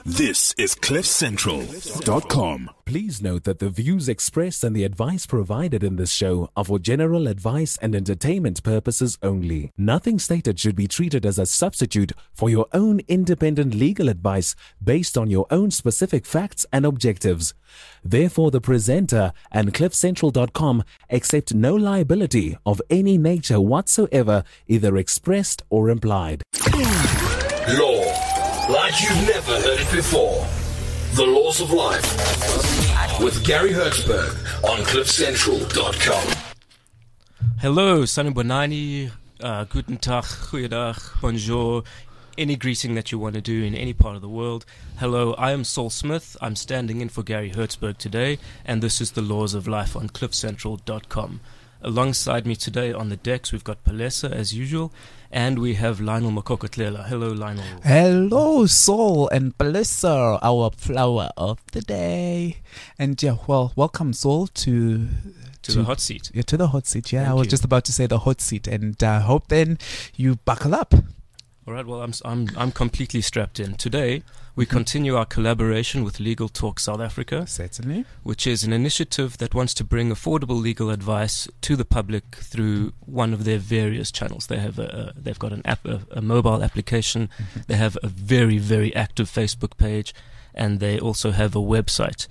This is CliffCentral.com. Please note that the views expressed and the advice provided in this show are for general advice and entertainment purposes only. Nothing stated should be treated as a substitute for your own independent legal advice based on your own specific facts and objectives. Therefore, the presenter and CliffCentral.com accept no liability of any nature whatsoever, either expressed or implied. Law, like you've never heard it before. The Laws of Life with Gary Hertzberg on CliffCentral.com. Hello, Sanibonani, Guten Tag, Goeiedag, Bonjour, any greeting that you want to do in any part of the world. Hello, I am Saul Smith. I'm standing in for Gary Hertzberg today, and this is The Laws of Life on CliffCentral.com. Alongside me today on the decks, we've got Palesa as usual, and we have Lionel Makokotlela. Hello, Lionel. Hello, Saul and Palesa, our flower of the day. And yeah, well, welcome, Saul, to the hot seat. Yeah, to the hot seat. Yeah, Thank I was you. just about to say the hot seat, and hope then you buckle up. All right. Well, I'm completely strapped in. Today, we continue our collaboration with Legal Talk South Africa, Certainly. which is an initiative that wants to bring affordable legal advice to the public through one of their various channels. They have they've got an app, a mobile application. They have a very, very active Facebook page, and they also have a website.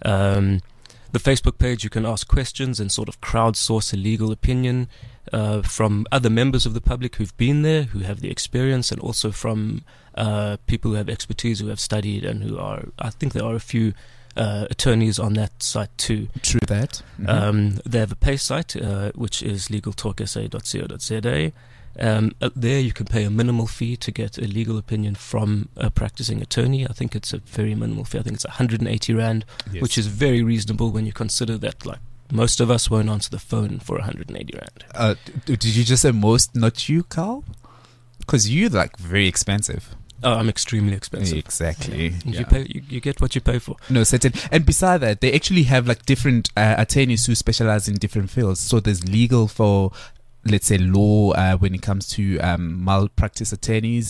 The Facebook page, you can ask questions and sort of crowdsource a legal opinion from other members of the public who've been there, who have the experience, and also from people who have expertise, who have studied, and who are, I think there are a few attorneys on that site too. True that. They have a pay site, which is legaltalksa.co.za. There you can pay a minimal fee to get a legal opinion from a practicing attorney. I think it's a very minimal fee. I think it's 180 Rand, Yes. which is very reasonable when you consider that, like, most of us won't answer the phone for 180 Rand. Did you just say most, not you, Carl? Because you like very expensive. Oh, I'm extremely expensive. Exactly. You pay, you get what you pay for. No, certain. And beside that, they actually have like different attorneys who specialize in different fields. So there's legal for, let's say, law when it comes to malpractice attorneys,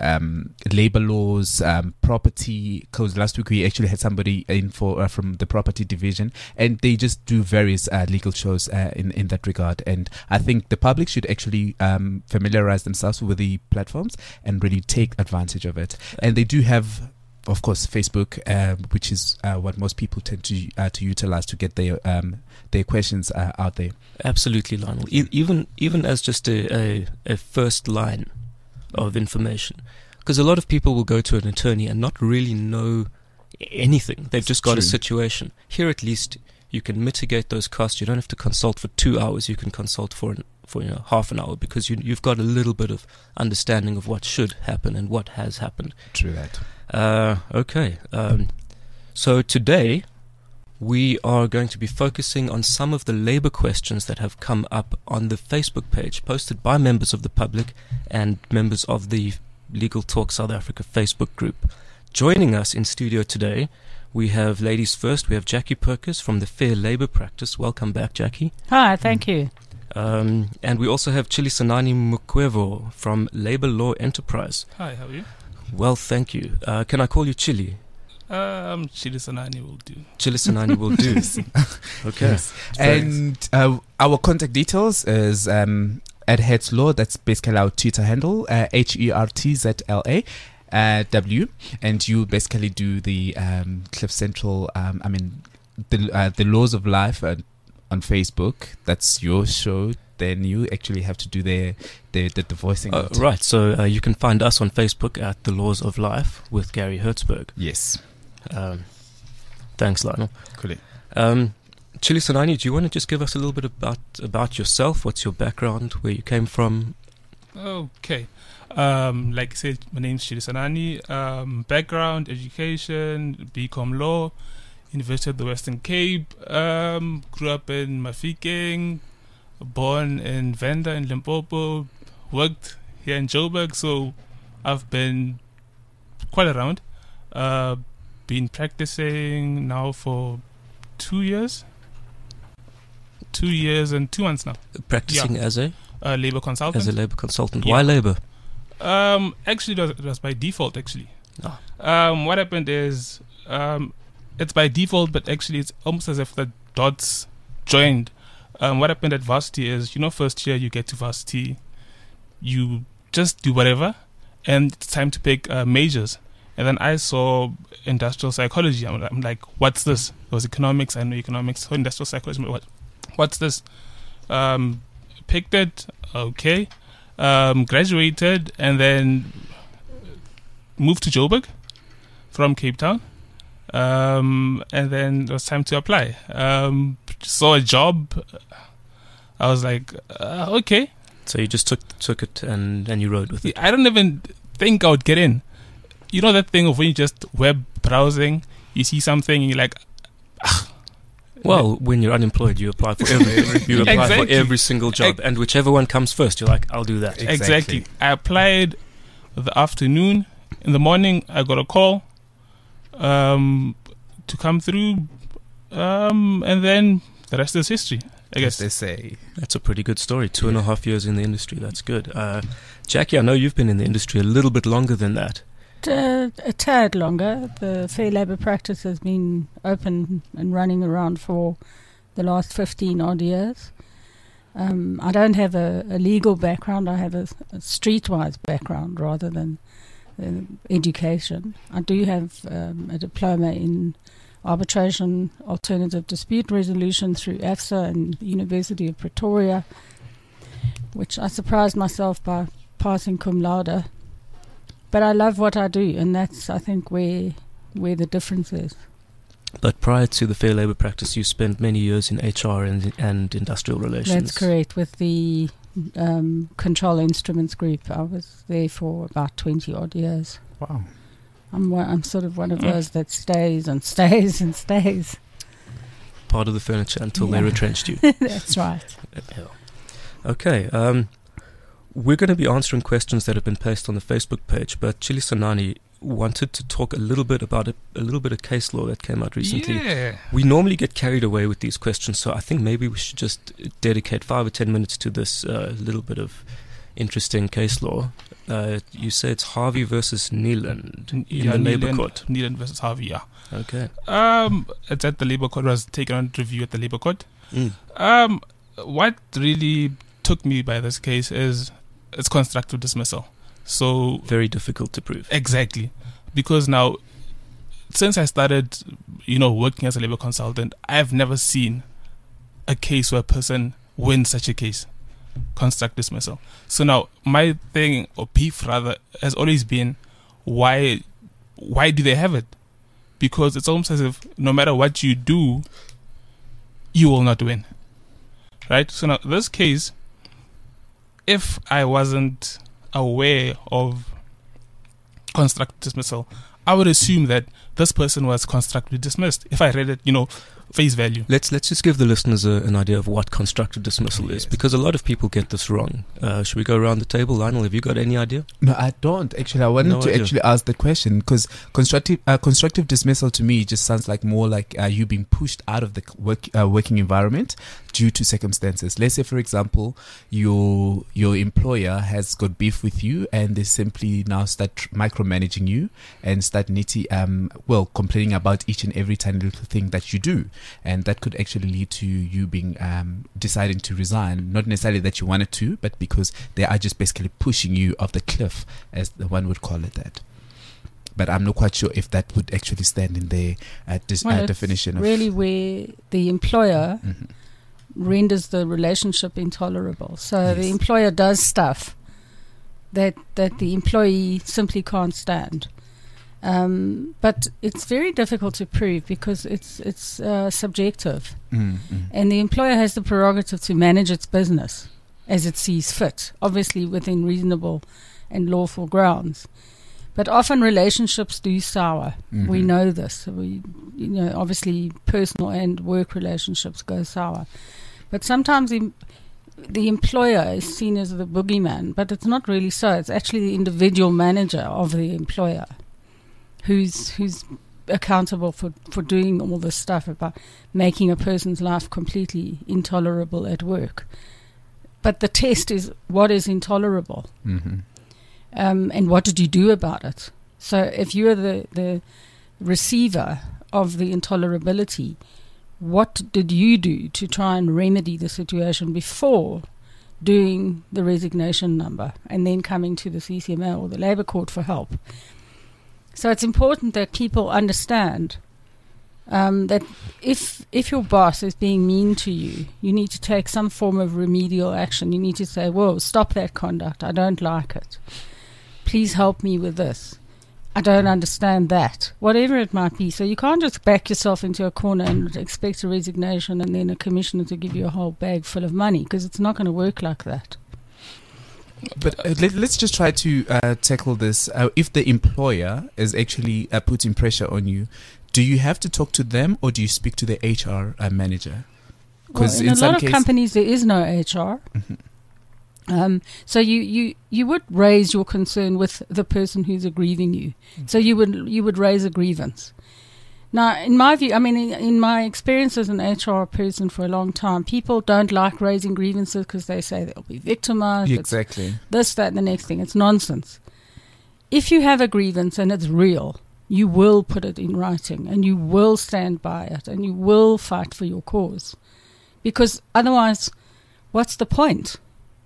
labor laws, property. Because last week we actually had somebody in for from the property division, and they just do various legal shows in that regard. And I think the public should actually familiarize themselves with the platforms and really take advantage of it. And they do have, of course, Facebook, which is what most people tend to utilize to get their questions out there. Absolutely, Lionel. Even as just a first line of information, because a lot of people will go to an attorney and not really know anything. They've just got a True. situation. Here, at least, you can mitigate those costs. You don't have to consult for 2 hours. You can consult for half an hour, because you've got a little bit of understanding of what should happen and what has happened. True that. Okay. So today we are going to be focusing on some of the labor questions that have come up on the Facebook page posted by members of the public and members of the Legal Talk South Africa Facebook group. Joining us in studio today, we have, ladies first, we have Jackie Perkins from the Fair Labor Practice. Welcome back, Jackie. Hi, thank you. And we also have Chilisanani Mukwevo from Labor Law Enterprise. Hi, how are you? Well, thank you. Can I call you Chili? Chilisanani will do. Chilisanani will do. Okay. Yes. And our contact details is at Hertz Law. That's basically our Twitter handle, HERTZLA. W, and you basically do the Cliff Central. The Laws of Life on Facebook. That's your show. Then you actually have to do the voicing. Right. So you can find us on Facebook at The Laws of Life with Gary Hertzberg. Yes. Thanks, Lionel. Cool. Chilisanani, do you want to just give us a little bit about yourself? What's your background? Where you came from? Okay. Like I said, my name's Chilisanani. Background, education, BCom Law, University of the Western Cape. Grew up in Mafikeng, born in Venda in Limpopo, worked here in Joburg, so I've been quite around. Been practicing now for 2 years. 2 years and 2 months now. Practicing as a labor consultant. As a labor consultant. Yeah. Why labor? Actually, it was by default. Actually, What happened is, it's by default, but actually it's almost as if the dots joined. What happened at varsity is, first year you get to varsity, you just do whatever, and it's time to pick majors. And then I saw industrial psychology. I'm like, what's this? It was economics. I know economics. So industrial psychology. What's this? Picked it. Okay. Graduated and then moved to Joburg from Cape Town. And then it was time to apply. Saw a job. I was like, okay. So you just took it and you rode with it. I don't even think I would get in. You know that thing of when you just web browsing, you see something and you're like, well, when you're unemployed, you apply for every single job, and whichever one comes first, you're like, I'll do that. Exactly. I applied the afternoon. In the morning, I got a call to come through, and then the rest is history, I guess. They say. That's a pretty good story. 2.5 years in the industry. That's good. Jackie, I know you've been in the industry a little bit longer than that. A tad longer. The Fair Labour Practice has been open and running around for the last 15 odd years. I don't have a legal background. I have a streetwise background rather than education. I do have a diploma in arbitration, alternative dispute resolution through AFSA and the University of Pretoria, which I surprised myself by passing cum laude. But I love what I do, and that's, I think, where the difference is. But prior to the Fair Labour Practice, you spent many years in HR and industrial relations. That's correct. With the Control Instruments Group, I was there for about 20 odd years. Wow. I'm sort of one of those that stays and stays and stays. Part of the furniture until they retrenched you. That's right. Okay. We're going to be answering questions that have been placed on the Facebook page, but Chili Sanani wanted to talk a little bit about a little bit of case law that came out recently. Yeah. We normally get carried away with these questions, so I think maybe we should just dedicate 5 or 10 minutes to this little bit of interesting case law. You say it's Harvey versus Neeland in the Labour Court. Neeland versus Harvey, yeah. Okay. It's at the Labour Court. It was taken on review at the Labour Court. What really took me by this case is it's constructive dismissal. So very difficult to prove. Exactly. Because now, since I started, working as a labour consultant, I've never seen a case where a person wins such a case. Constructive dismissal. So now, my thing, or beef rather, has always been, why do they have it? Because it's almost as if no matter what you do, you will not win. Right? So now, this case, if I wasn't aware of constructive dismissal, I would assume that this person was constructively dismissed. If I read it, face value. Let's just give the listeners an idea of what constructive dismissal is, because a lot of people get this wrong. Should we go around the table? Lionel, have you got any idea? No, I don't. Actually, I wanted to actually ask the question, because constructive dismissal to me just sounds like more like you being pushed out of the working environment due to circumstances. Let's say, for example, your employer has got beef with you, and they simply now start micromanaging you and start complaining about each and every tiny little thing that you do. And that could actually lead to you being deciding to resign, not necessarily that you wanted to, but because they are just basically pushing you off the cliff, as the one would call it that. But I'm not quite sure if that would actually stand in the definition of really where the employer renders the relationship intolerable. So the employer does stuff that the employee simply can't stand. But it's very difficult to prove because it's subjective, and the employer has the prerogative to manage its business as it sees fit, obviously within reasonable and lawful grounds. But often relationships do sour. We know this. Obviously personal and work relationships go sour. But sometimes the employer is seen as the boogeyman, but it's not really so. It's actually the individual manager of the employer who's accountable for doing all this stuff about making a person's life completely intolerable at work. But the test is what is intolerable, and what did you do about it? So if you're the receiver of the intolerability, what did you do to try and remedy the situation before doing the resignation number and then coming to the CCMA or the Labour Court for help? So it's important that people understand that if your boss is being mean to you, you need to take some form of remedial action. You need to say, whoa, stop that conduct. I don't like it. Please help me with this. I don't understand that. Whatever it might be. So you can't just back yourself into a corner and expect a resignation and then a commissioner to give you a whole bag full of money, because it's not going to work like that. But let's just try to tackle this. If the employer is actually putting pressure on you, do you have to talk to them or do you speak to the HR manager? Because in a lot of companies there is no HR. So you would raise your concern with the person who's aggrieving you. So you would raise a grievance. Now, in my view, I mean, in my experience as an HR person for a long time, people don't like raising grievances because they say they'll be victimized. Exactly. This, that, and the next thing. It's nonsense. If you have a grievance and it's real, you will put it in writing and you will stand by it and you will fight for your cause. Because otherwise, what's the point?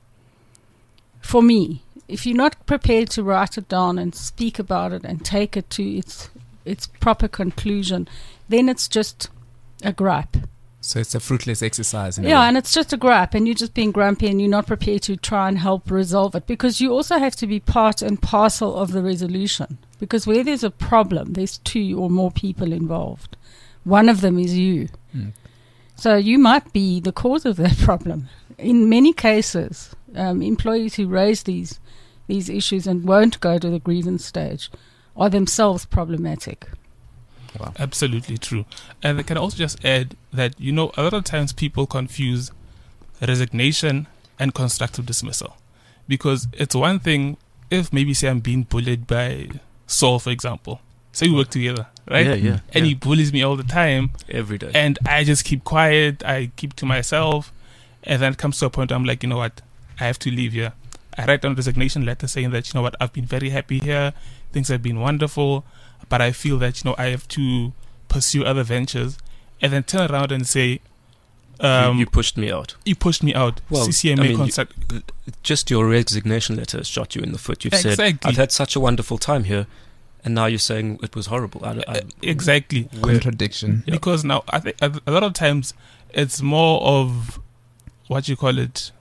For me, if you're not prepared to write it down and speak about it and take it to its proper conclusion, then it's just a gripe. So it's a fruitless exercise. And it's just a gripe, and you're just being grumpy and you're not prepared to try and help resolve it, because you also have to be part and parcel of the resolution. Because where there's a problem, there's two or more people involved. One of them is you. So you might be the cause of that problem. In many cases, employees who raise these issues and won't go to the grievance stage are themselves problematic. Wow. Absolutely true. And I can also just add that, a lot of times people confuse resignation and constructive dismissal. Because it's one thing if maybe say I'm being bullied by Saul, for example. Say we work together, right? Yeah. And he bullies me all the time. Every day. And I just keep quiet. I keep to myself. And then it comes to a point where I'm like, you know what? I have to leave here. I write down a resignation letter saying that, I've been very happy here. Things have been wonderful. But I feel that, I have to pursue other ventures. And then turn around and say... you pushed me out. You pushed me out. Well, CCMA just your resignation letter has shot you in the foot. You've said, I've had such a wonderful time here. And now you're saying it was horrible. Exactly. Contradiction. Yeah. Because now, I think a lot of times, it's more of... what you call it?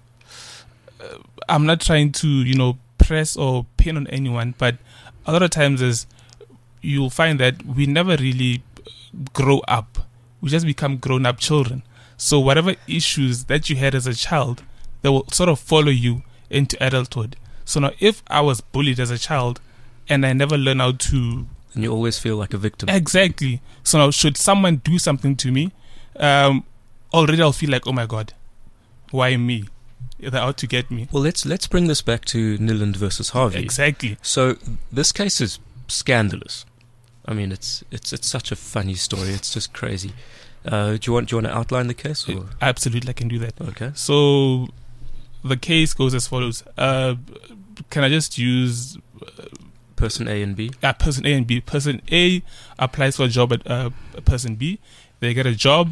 I'm not trying to, press or pin on anyone, but a lot of times is you'll find that we never really grow up. We just become grown-up children. So whatever issues that you had as a child, they will sort of follow you into adulthood. So now if I was bullied as a child and I never learned how to... And you always feel like a victim. Exactly. So now should someone do something to me, already I'll feel like, oh my God, why me? They're out to get me. Well, let's bring this back to Niland versus Harvey. Exactly. So this case is scandalous. I mean, it's such a funny story. It's just crazy. Do you want to outline the case? Or? Absolutely, I can do that. Okay. So the case goes as follows. Can I just use person A and B? Person A and B. Person A applies for a job at person B. They get a job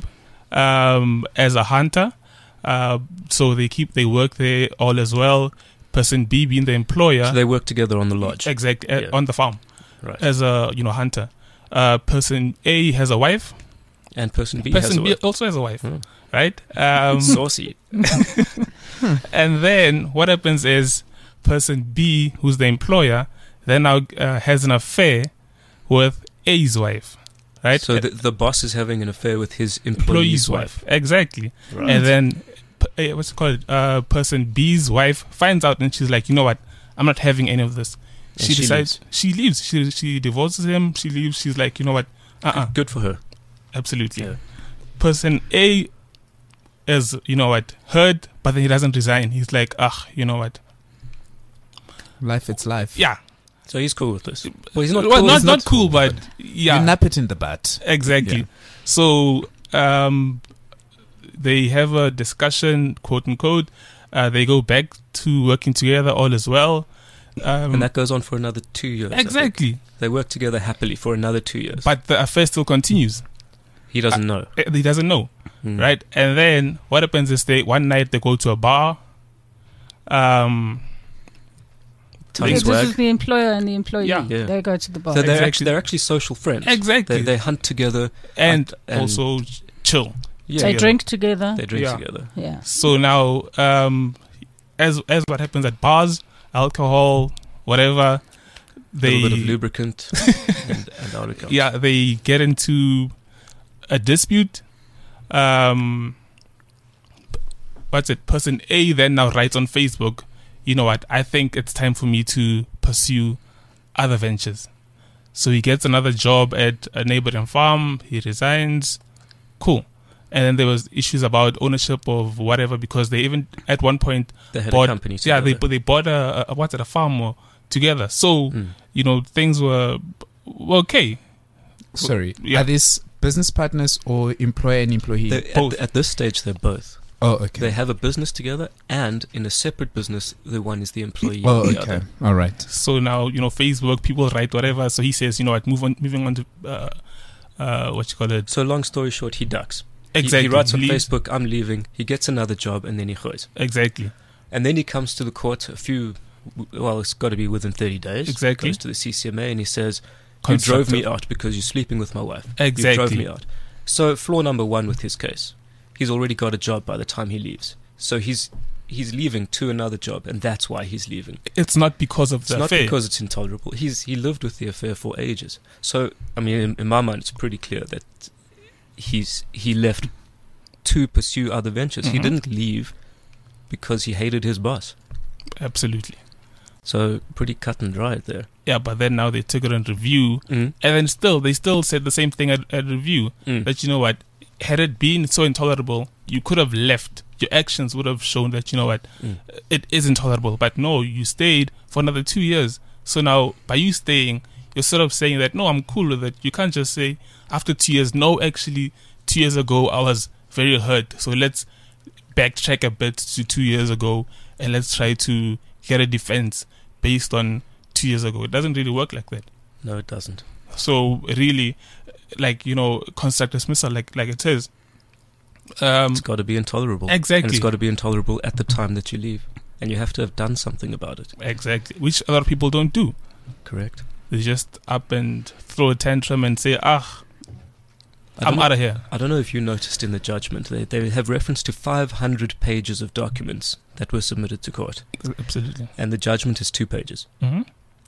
as a hunter. So they work there all as well. Person B being the employer. So they work together on the lodge. Exactly, on the farm. Right. As a hunter. Person A has a wife. And person B also has a wife. Right? Saucy. And then what happens is person B, who's the employer, then now has an affair with A's wife. Right? So the boss is having an affair with his employee's wife. Exactly. Right. And then what's it called? Person B's wife finds out and she's like, you know what? I'm not having any of this. She decides she leaves. She divorces him. She leaves. She's like, you know what? Good for her. Absolutely. Yeah. Person A is, hurt, but then he doesn't resign. He's like, you know what? Life, it's life. Yeah. So he's cool with this. Well, he's not cool. He's not cool, but yeah. You nap it in the butt. Exactly. Yeah. So they have a discussion, quote unquote. They go back to working together all as well. And that goes on for another 2 years. Exactly. They work together happily for another 2 years. But the affair still continues. He doesn't know. He doesn't know, right? And then what happens is one night they go to a bar. Tongue This swag. is the employer and the employee. Yeah. Yeah. They go to the bar. So they're Exactly. actually social friends. Exactly. They hunt together. and and- also chill. Yeah. they drink together. They drink Yeah. together. Yeah. So now, as what happens at bars, alcohol, whatever, A little bit of they lubricant and article. they get into a dispute. Person A then now writes on Facebook, you know what, I think it's time for me to pursue other ventures. So he gets another job at a neighboring farm. He resigns. Cool. And then there was issues about ownership of whatever, because they even at one point They had bought a company yeah together. they bought a farm together. So things were okay. Sorry. Yeah. Are these business partners or employer and employee? Both. At this stage, they're both. Oh, okay. They have a business together, and in a separate business, the one is the employee. Oh, of the okay. other. All right. So now, Facebook, people write whatever. So he says, you know what, moving on to what you call it. So long story short, he ducks. Exactly. He writes on Leaves. Facebook, I'm leaving. He gets another job, and then he goes. Exactly. And then he comes to the court it's got to be within 30 days. Exactly. Goes to the CCMA, and he says, you drove me Constructive. out because you're sleeping with my wife. Exactly. You drove me out. So flaw number one with his case, he's already got a job by the time he leaves. So he's leaving to another job, and that's why he's leaving. It's not because of It's the not affair. because it's intolerable. He lived with the affair for ages. So, I mean, in my mind, it's pretty clear that he left to pursue other ventures. He Mhm. didn't leave because he hated his boss. Absolutely. So, pretty cut and dry there. Yeah, but then now they took it on review, and then they still said the same thing at review. That, you know what, had it been so intolerable, you could have left. Your actions would have shown that, you know what, it is intolerable. But no, you stayed for another 2 years. So now, by you staying, you're sort of saying that, no, I'm cool with it. You can't just say, after 2 years, no, actually, 2 years ago, I was very hurt. So let's backtrack a bit to 2 years ago, and let's try to get a defense based on 2 years ago. It doesn't really work like that. No, it doesn't. So really, construct dismissal, like it says. It's got to be intolerable. Exactly. And it's got to be intolerable at the time that you leave. And you have to have done something about it. Exactly, which a lot of people don't do. Correct. They just up and throw a tantrum and say, I'm out of here. I don't know if you noticed in the judgment, they have reference to 500 pages of documents that were submitted to court. Absolutely. And the judgment is 2 pages. Mm-hmm.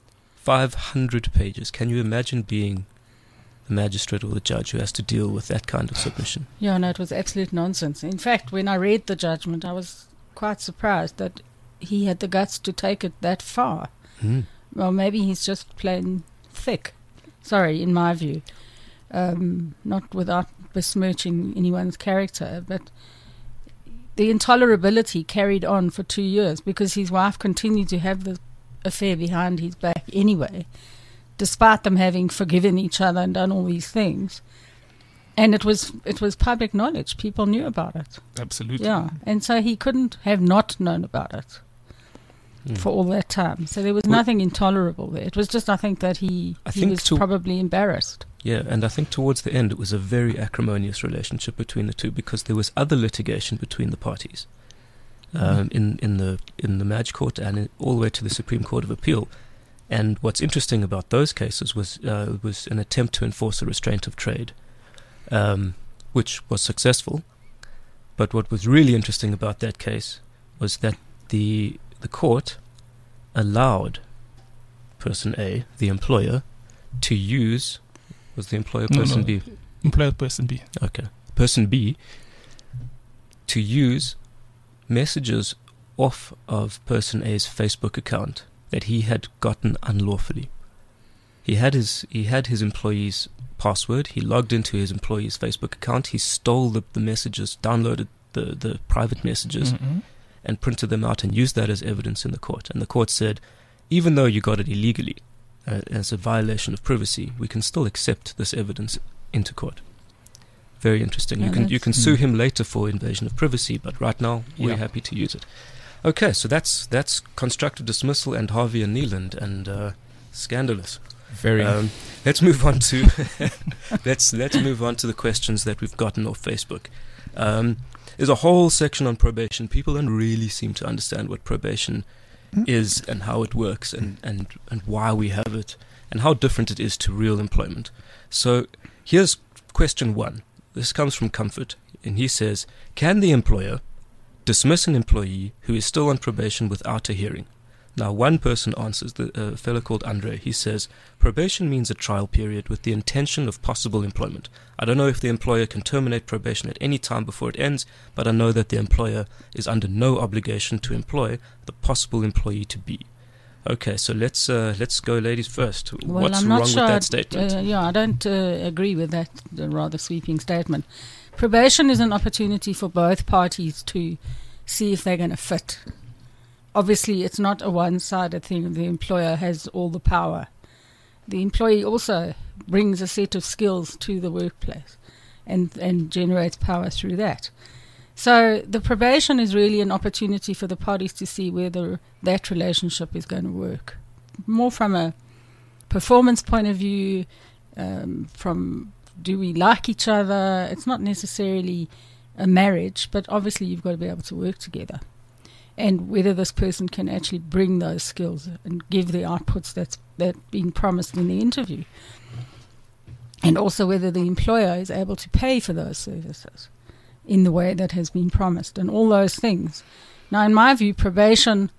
500 pages. Can you imagine being the magistrate or the judge who has to deal with that kind of submission? Yeah, no, it was absolute nonsense. In fact, when I read the judgment, I was quite surprised that he had the guts to take it that far. Well, maybe he's just plain thick. Sorry, in my view. Not without besmirching anyone's character, but the intolerability carried on for 2 years because his wife continued to have the affair behind his back anyway, despite them having forgiven each other and done all these things. And it was public knowledge. People knew about it. Absolutely. Yeah, and so he couldn't have not known about it for all that time. So there was nothing intolerable there. It was just, I think, that he was probably embarrassed. Yeah, and I think towards the end it was a very acrimonious relationship between the two because there was other litigation between the parties in the Maj Court and all the way to the Supreme Court of Appeal. And what's interesting about those cases was an attempt to enforce a restraint of trade, which was successful. But what was really interesting about that case was that the court allowed person A, the employer, to use... Was the employer person B? Employer person B. Okay. Person B to use messages off of person A's Facebook account that he had gotten unlawfully. He had his employee's password. He logged into his employee's Facebook account. He stole the messages, downloaded the private messages, and printed them out and used that as evidence in the court. And the court said, even though you got it illegally, as a violation of privacy, we can still accept this evidence into court. Very interesting. Yeah, You can sue him later for invasion of privacy, but right now we're happy to use it. Okay, so that's constructive dismissal and Harvey and Neeland and scandalous. Very. Let's move on to let's move on to the questions that we've gotten off Facebook. There's a whole section on probation. People don't really seem to understand what probation is and how it works and why we have it and how different it is to real employment. So here's question 1. This comes from Comfort, and he says, can the employer dismiss an employee who is still on probation without a hearing? Now, one person answers, a fellow called Andre. He says, probation means a trial period with the intention of possible employment. I don't know if the employer can terminate probation at any time before it ends, but I know that the employer is under no obligation to employ the possible employee to be. Okay, so let's go ladies first. Well, What's I'm wrong not with sure that statement? I don't agree with that rather sweeping statement. Probation is an opportunity for both parties to see if they're going to fit. Obviously, it's not a one-sided thing. The employer has all the power. The employee also brings a set of skills to the workplace and generates power through that. So the probation is really an opportunity for the parties to see whether that relationship is going to work. More from a performance point of view, from do we like each other? It's not necessarily a marriage, but obviously you've got to be able to work together. And whether this person can actually bring those skills and give the outputs that's been promised in the interview. And also whether the employer is able to pay for those services in the way that has been promised, and all those things. Now, in my view, probation,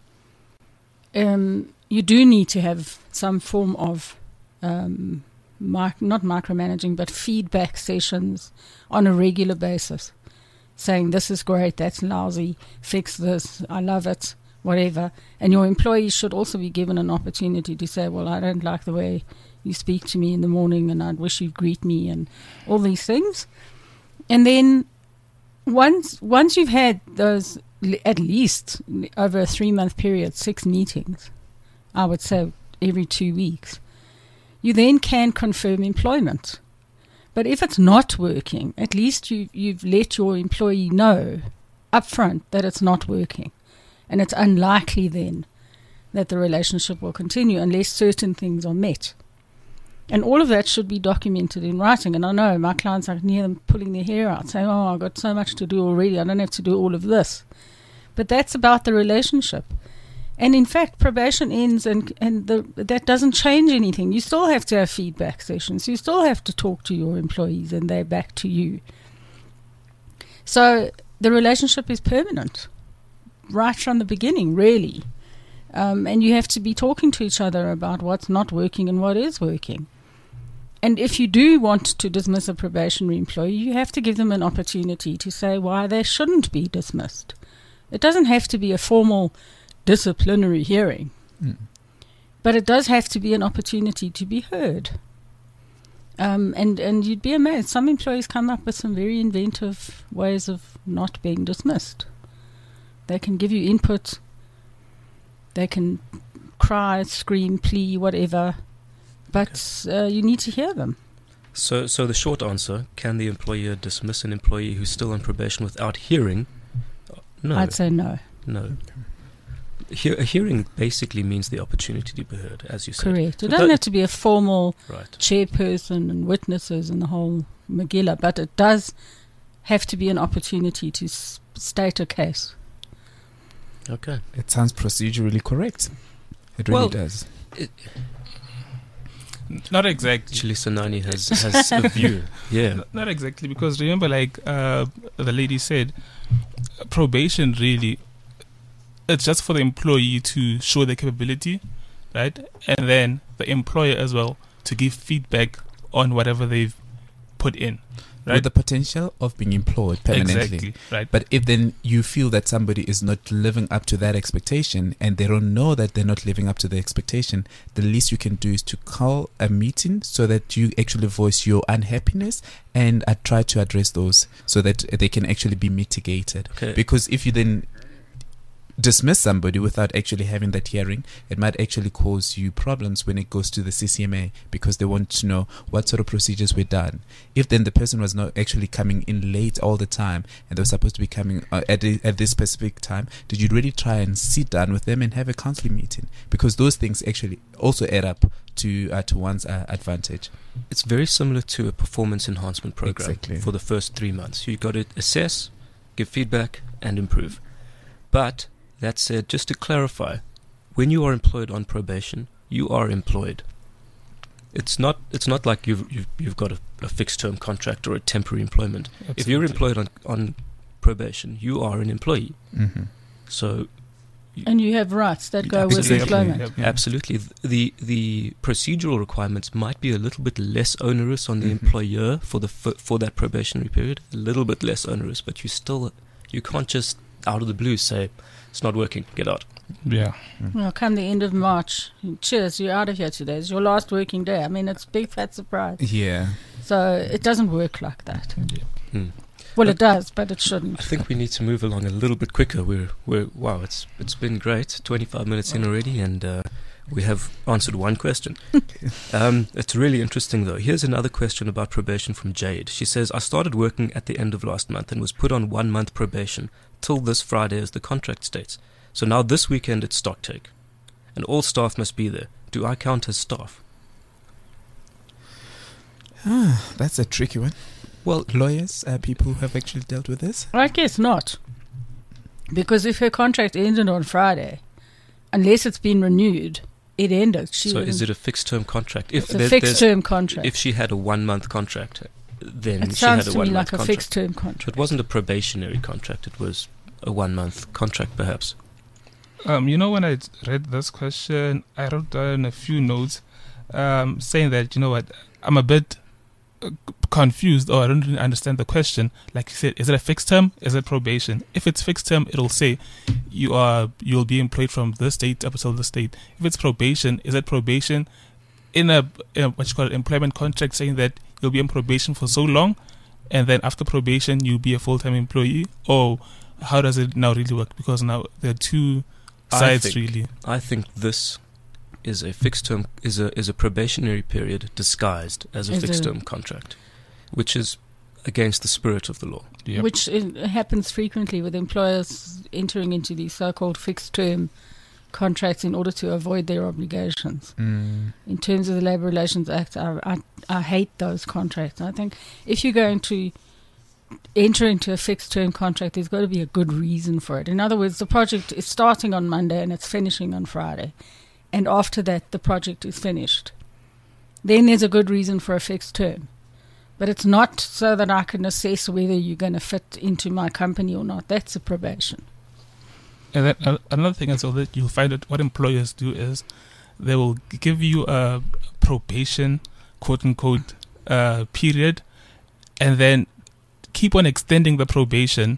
you do need to have some form of, not micromanaging, but feedback sessions on a regular basis, saying this is great, that's lousy, fix this, I love it, whatever. And your employees should also be given an opportunity to say, well, I don't like the way you speak to me in the morning, and I'd wish you'd greet me, and all these things. And then once you've had those, at least over a 3-month period, 6 meetings, I would say every 2 weeks, you then can confirm employment. But if it's not working, at least you've let your employee know up front that it's not working. And it's unlikely then that the relationship will continue unless certain things are met. And all of that should be documented in writing. And I know my clients, I can hear them pulling their hair out, saying, oh, I've got so much to do already, I don't have to do all of this. But that's about the relationship. And in fact, probation ends and that doesn't change anything. You still have to have feedback sessions. You still have to talk to your employees and they're back to you. So the relationship is permanent right from the beginning, really. And you have to be talking to each other about what's not working and what is working. And if you do want to dismiss a probationary employee, you have to give them an opportunity to say why they shouldn't be dismissed. It doesn't have to be a formal disciplinary hearing, but it does have to be an opportunity to be heard. And you'd be amazed. Some employees come up with some very inventive ways of not being dismissed. They can give you input. They can cry, scream, plea, whatever, but you need to hear them. So the short answer, can the employer dismiss an employee who's still on probation without hearing? No. I'd say no. No. A hearing basically means the opportunity to be heard, as you said. Correct. It doesn't have to be a formal right. chairperson and witnesses and the whole Megillah, but it does have to be an opportunity to state a case. Okay. It sounds procedurally correct. It really does. Not exactly. Actually, Sanani has a view. Yeah. Not exactly, because remember, like the lady said, probation really, it's just for the employee to show their capability, right? And then the employer as well to give feedback on whatever they've put in. Right? With the potential of being employed permanently. Exactly, right. But if then you feel that somebody is not living up to that expectation and they don't know that they're not living up to the expectation, the least you can do is to call a meeting so that you actually voice your unhappiness and try to address those so that they can actually be mitigated. Okay. Because if you then dismiss somebody without actually having that hearing, it might actually cause you problems when it goes to the CCMA, because they want to know what sort of procedures were done. If then the person was not actually coming in late all the time and they were supposed to be coming at this specific time, did you really try and sit down with them and have a counseling meeting? Because those things actually also add up to one's advantage. It's very similar to a performance enhancement program. Exactly. For the first 3 months. You've got to assess, give feedback, and improve. But that said, just to clarify, when you are employed on probation, you are employed. It's not like you've got a fixed term contract or a temporary employment. Absolutely. If you're employed on probation, you are an employee. Mm-hmm. So And you have rights that go with Absolutely. employment. Yep. absolutely, the procedural requirements might be a little bit less onerous on the Mhm. employer for that probationary period. A little bit less onerous, but you can't just out of the blue say it's not working, get out. Yeah. Well, come the end of March, cheers, you're out of here today. It's your last working day. I mean, it's a big fat surprise. Yeah. So it doesn't work like that. Hmm. Well, it does, but it shouldn't. I think we need to move along a little bit quicker. Wow, it's been great. 25 minutes in already, and we have answered one question. It's really interesting, though. Here's another question about probation from Jade. She says, I started working at the end of last month and was put on 1 month probation till this Friday, as the contract states. So now this weekend it's stock take, and all staff must be there. Do I count as staff? That's a tricky one. Well, Lawyers, people who have actually dealt with this. I guess not. Because if her contract ended on Friday, unless it's been renewed, it ended. so is it a fixed term contract? It's a there's- fixed term contract. If she had a 1 month contract, then It she had sounds a to 1 me month like a contract. fixed term contract. It wasn't a probationary contract. It was a 1 month contract, perhaps. When I read this question, I wrote down a few notes saying that, I'm a bit confused, or I don't really understand the question. Like you said, is it a fixed term? Is it probation? If it's fixed term, it'll say you'll be employed from this date up until this date. If it's probation, is it probation in a employment contract, saying that you'll be on probation for so long, and then after probation you'll be a full-time employee? Or how does it now really work? Because now there are two sides, really. I think this is a fixed term, is a probationary period disguised as a As a- fixed term contract, which is against the spirit of the law. Yep. Which happens frequently with employers entering into these so-called fixed-term contracts in order to avoid their obligations. In terms of the Labour Relations Act, I hate those contracts. I think if you're going to enter into a fixed-term contract, there's got to be a good reason for it. In other words, the project is starting on Monday and it's finishing on Friday. And after that, the project is finished. Then there's a good reason for a fixed term. But it's not so that I can assess whether you're going to fit into my company or not. That's a probation. And then another thing as well that you'll find that what employers do is they will give you a probation, quote unquote, period, and then keep on extending the probation,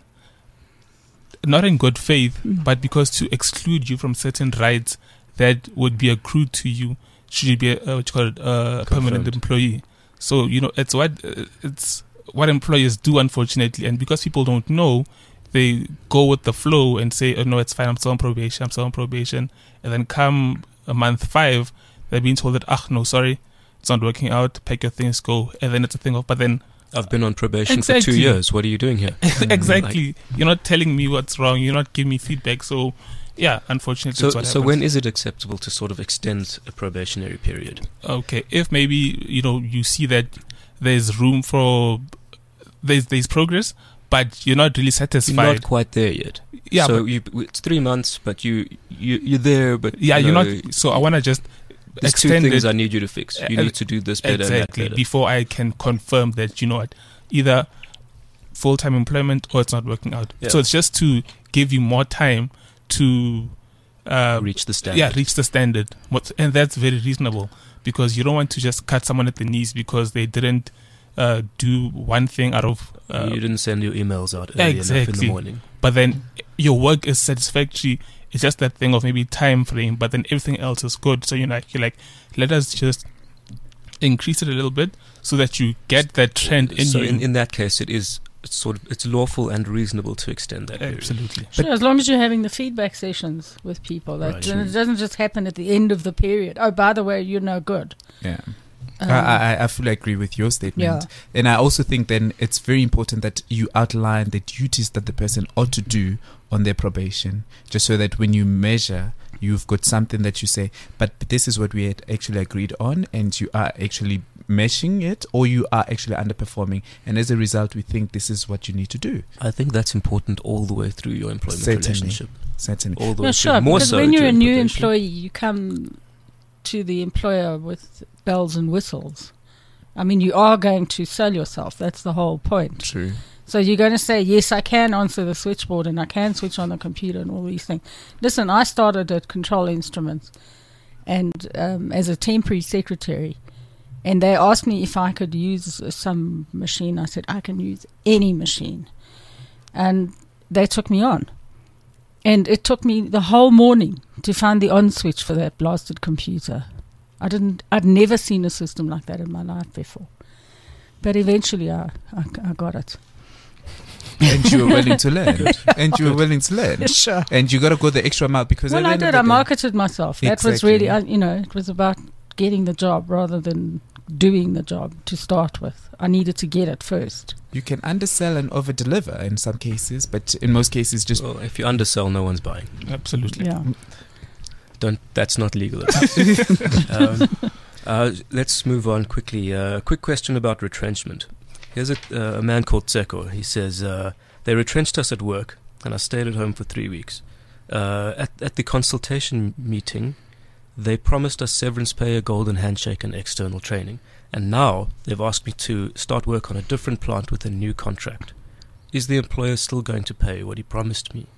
not in good faith, but because to exclude you from certain rights that would be accrued to you should you be a permanent employee. So it's what employers do, unfortunately, and because people don't know, they go with the flow and say, "Oh no, it's fine. I'm still on probation." And then come a month 5, they're being told that, no, sorry, it's not working out. Pack your things, go. And then it's a thing of, but then I've been on probation for 2 Exactly. years. What are you doing here? exactly, you're not telling me what's wrong. You're not giving me feedback. So, yeah, unfortunately, that's what So happens. when is it acceptable to sort of extend a probationary period? Okay, if maybe you see that there's room for there's progress, but you're not really satisfied. You're not quite there yet. Yeah, So it's 3 months, but you're there. But yeah, you you're know, not. So I want to just There's 2 extend things it I need you to fix. You need to do this better and that exactly better. before I can confirm that what, either full-time employment or it's not working out. Yeah. So it's just to give you more time to Reach the standard. Yeah, reach the standard. And that's very reasonable, because you don't want to just cut someone at the knees because they didn't do one thing out of... you didn't send your emails out early enough in the Exactly. morning. but then your work is satisfactory. It's just that thing of maybe time frame, but then everything else is good. So you're like, let us just increase it a little bit so that you get that trend in So you. in that case, it is it's lawful and reasonable to extend that period. Absolutely. Sure, as long as you're having the feedback sessions with people, Right. then it doesn't just happen at the end of the period. Oh, by the way, you're no good. Yeah. Um, I fully agree with your statement. Yeah. And I also think then it's very important that you outline the duties that the person ought to do on their probation, just so that when you measure, you've got something that you say, but this is what we had actually agreed on, and you are actually meshing it, or you are actually underperforming, and as a result we think this is what you need to do. I think that's important all the way through your employment Certainly. relationship. Certainly. All the Yeah, way sure, through. More because so when you're a during new probation. employee, you come to the employer with bells and whistles. I mean, you are going to sell yourself. That's the whole point. True. So you're going to say, yes, I can answer the switchboard and I can switch on the computer and all these things. Listen, I started at Control Instruments and as a temporary secretary, and they asked me if I could use some machine. I said, I can use any machine. And they took me on. And it took me the whole morning to find the on switch for that blasted computer. I'd never seen a system like that in my life before. But eventually I got it. And you were willing to learn. And you were willing to learn. Sure. And you got to go the extra mile, because Well, at the I end of did. the I day- marketed myself. That was Exactly. really, it was about getting the job rather than doing the job to start with. I needed to get it first. You can undersell and over-deliver in some cases, but in most cases just Well, if you undersell, no one's buying. Absolutely. Yeah. That's not legal. Let's move on quickly. Quick question about retrenchment. Here's a man called Tseko. He says, they retrenched us at work, and I stayed at home for 3 weeks. At the consultation meeting, they promised us severance pay, a golden handshake, and external training. And now they've asked me to start work on a different plant with a new contract. Is the employer still going to pay what he promised me?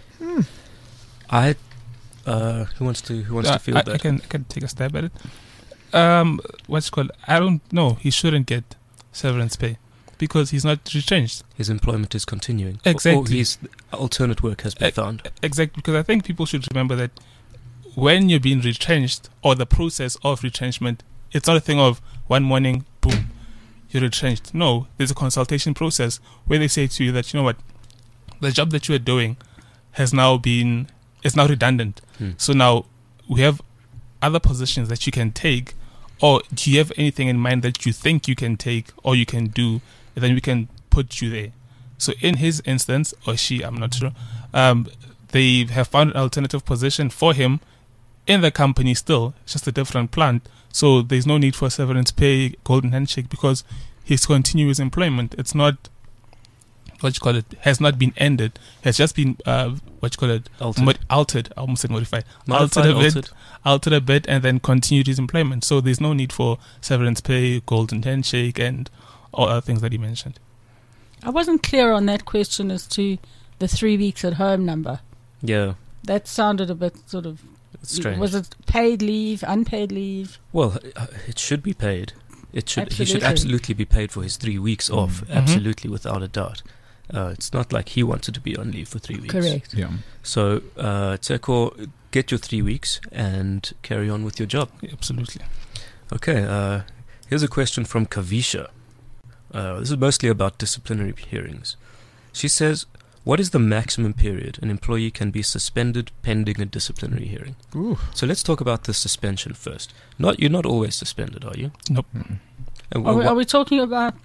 Who wants to field that? I can take a stab at it. What's it called? I don't know. He shouldn't get severance pay because he's not retrenched. His employment is continuing. Exactly. Or his alternate work has been found. Exactly, because I think people should remember that when you're being retrenched, or the process of retrenchment, it's not a thing of one morning, boom, you're retrenched. No, there's a consultation process where they say to you that, you know what, the job that you are doing is now redundant. So now we have other positions that you can take, or do you have anything in mind that you think you can take or you can do, and then we can put you there. So in his instance, or she, I'm not sure, they have found an alternative position for him in the company still. It's just a different plant. So there's no need for severance pay, golden handshake, because his continuous employment, it's not, has not been ended. It's just been, Altered. altered. I almost said modified. Modified, Altered a bit, and then continued his employment. So there's no need for severance pay, golden handshake, and all other things that he mentioned. I wasn't clear on that question as to the 3 weeks at home number. Yeah, That sounded a bit sort of... it's strange. Was it paid leave, unpaid leave? Well, it should be paid. He should Absolutely. absolutely be paid for his 3 weeks off. Absolutely, without a doubt. It's not like he wanted to be on leave for 3 weeks. Correct. yeah. So, Tseko, get your 3 weeks and carry on with your job. Absolutely. Okay, here's a question from Kavisha. This is mostly about disciplinary hearings. She says, what is the maximum period an employee can be suspended pending a disciplinary hearing? Ooh. So let's talk about the suspension first. You're not always suspended, are you? Nope. And Are we talking about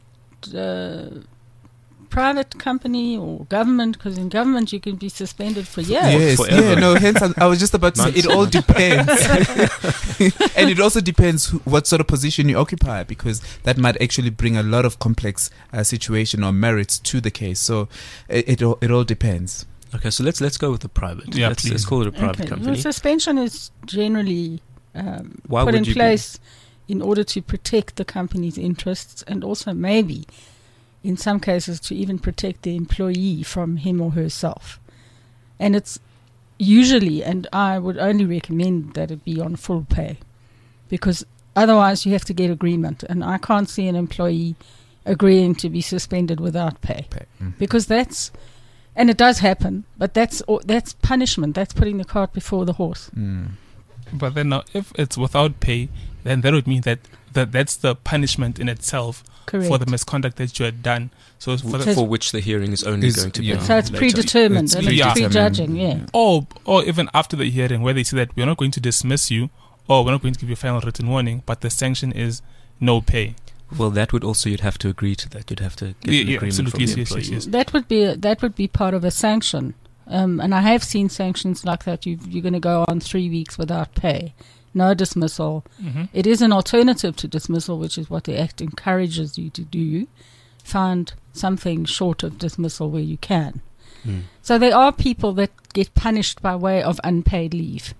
private company or government? Because in government you can be suspended for years. Yes, forever. yeah, no, hence I was just about to say, Months. it all depends. And it also depends what sort of position you occupy, because that might actually bring a lot of complex situation or merits to the case. So it all depends. Okay, so let's go with the private. Yeah, let's please. call it a private Okay. company. Well, suspension is generally Why put would in you place in order to protect the company's interests, and also maybe in some cases to even protect the employee from him or herself. And it's usually, and I would only recommend that it be on full pay, because otherwise you have to get agreement, and I can't see an employee agreeing to be suspended without pay, because that's, and it does happen, but that's punishment. That's putting the cart before the horse. But then now, if it's without pay, then that would mean that that's the punishment in itself Correct. for the misconduct that you had done. So for For which the hearing is only going to be. yeah. So it's later. predetermined It's and it's predetermined. prejudging, yeah. or even after the hearing, where they say that we're not going to dismiss you, or we're not going to give you a final written warning, but the sanction is no pay. Well, that would also, you'd have to agree to that. You'd have to get an agreement absolutely. from the Yes, employee. yes. That would be part of a sanction. And I have seen sanctions like that. You're going to go on 3 weeks without pay, no dismissal. Mm-hmm. It is an alternative to dismissal, which is what the Act encourages you to do. Find something short of dismissal where you can. Mm. So there are people that get punished by way of unpaid leave,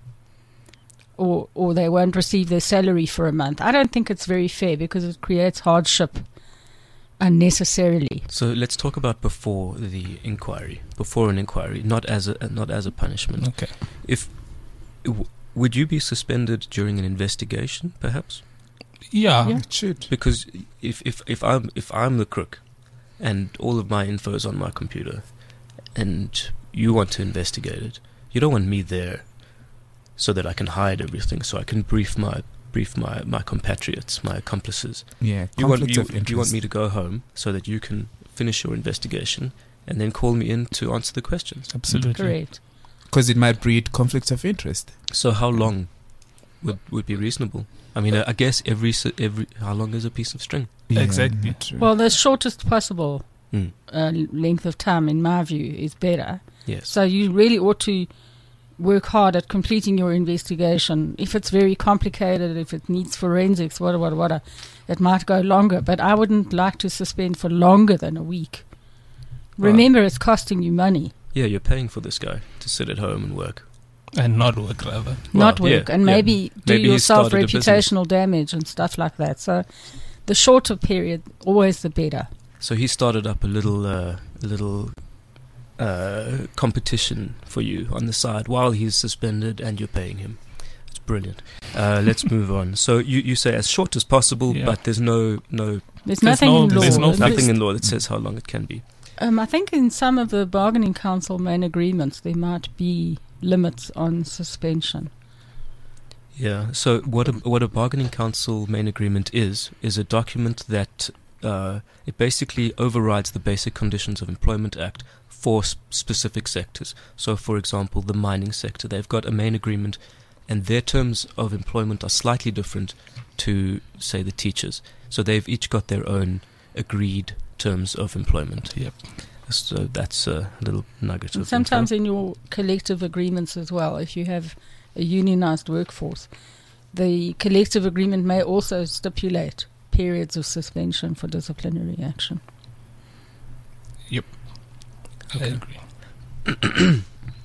or they won't receive their salary for a month. I don't think it's very fair because it creates hardship unnecessarily. So let's talk about before an inquiry, not as a punishment. Okay. Would you be suspended during an investigation, perhaps? Yeah. It should. Because if I'm the crook, and all of my info is on my computer, and you want to investigate it, you don't want me there, so that I can hide everything, so I can brief my compatriots, my accomplices. Yeah, You want conflict of interest. you want me to go home so that you can finish your investigation and then call me in to answer the questions. Absolutely. Correct. Because it might breed conflicts of interest. So how long would be reasonable? I mean, I guess every how long is a piece of string? Exactly. True. Well, the shortest possible Mm. length of time, in my view, is better. Yes. So you really ought to work hard at completing your investigation. If it's very complicated, if it needs forensics, what, it might go longer. But I wouldn't like to suspend for longer than a week. Remember, it's costing you money, Yeah, you're paying for this guy to sit at home and work. And not work, rather. not Well, work, yeah, and yeah. maybe do Maybe he yourself started a business. reputational damage and stuff like that. So the shorter period, always the better. So he started up a little competition for you on the side while he's suspended and you're paying him. It's brilliant. Let's move on. So you say as short as possible, Yeah. but there's no There's nothing no- in law. there's no nothing in law that says how long it can be. I think in some of the bargaining council main agreements there might be limits on suspension. Yeah. So what a bargaining council main agreement is a document that it basically overrides the Basic Conditions of Employment Act for specific sectors. So, for example, the mining sector, they've got a main agreement, and their terms of employment are slightly different to, say, the teachers. So they've each got their own agreed terms of employment. Yep. So that's a little nugget And of sometimes info. in your collective agreements as well, if you have a unionized workforce, the collective agreement may also stipulate periods of suspension for disciplinary action. I agree.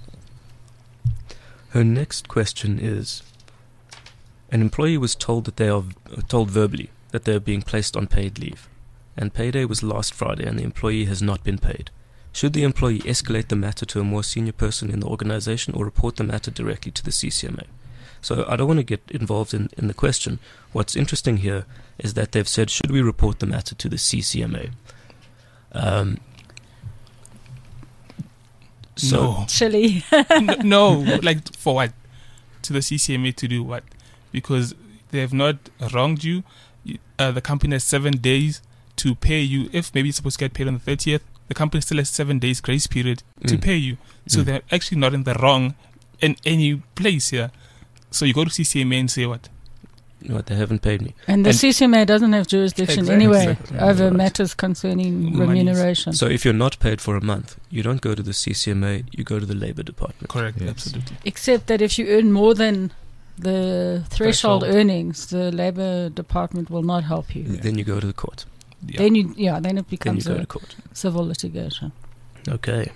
Her next question is: an employee was told that they are told verbally that they are being placed on paid leave, and payday was last Friday, and the employee has not been paid. Should the employee escalate the matter to a more senior person in the organization or report the matter directly to the CCMA? So I don't want to get involved in the question. What's interesting here is that they've said, should we report the matter to the CCMA? No. Chilly. No, like for what? To the CCMA to do what? Because they have not wronged you. The company has 7 days to pay you. If maybe it's supposed to get paid on the 30th, the company still has 7 days grace period to pay you. So they're actually not in the wrong in any place here. So you go to CCMA and say what? What, they haven't paid me. And the And- CCMA doesn't have jurisdiction Exactly. anyway Exactly. over Right. matters concerning Monies. remuneration. So if you're not paid for a month, you don't go to the CCMA, you go to the Labour Department. Correct, Yes. absolutely. Except that if you earn more than the threshold Threshold. earnings, the Labour Department will not help you. Yeah. Then you go to the court. Yeah. Then it Then you becomes go to a court. civil litigation. Okay.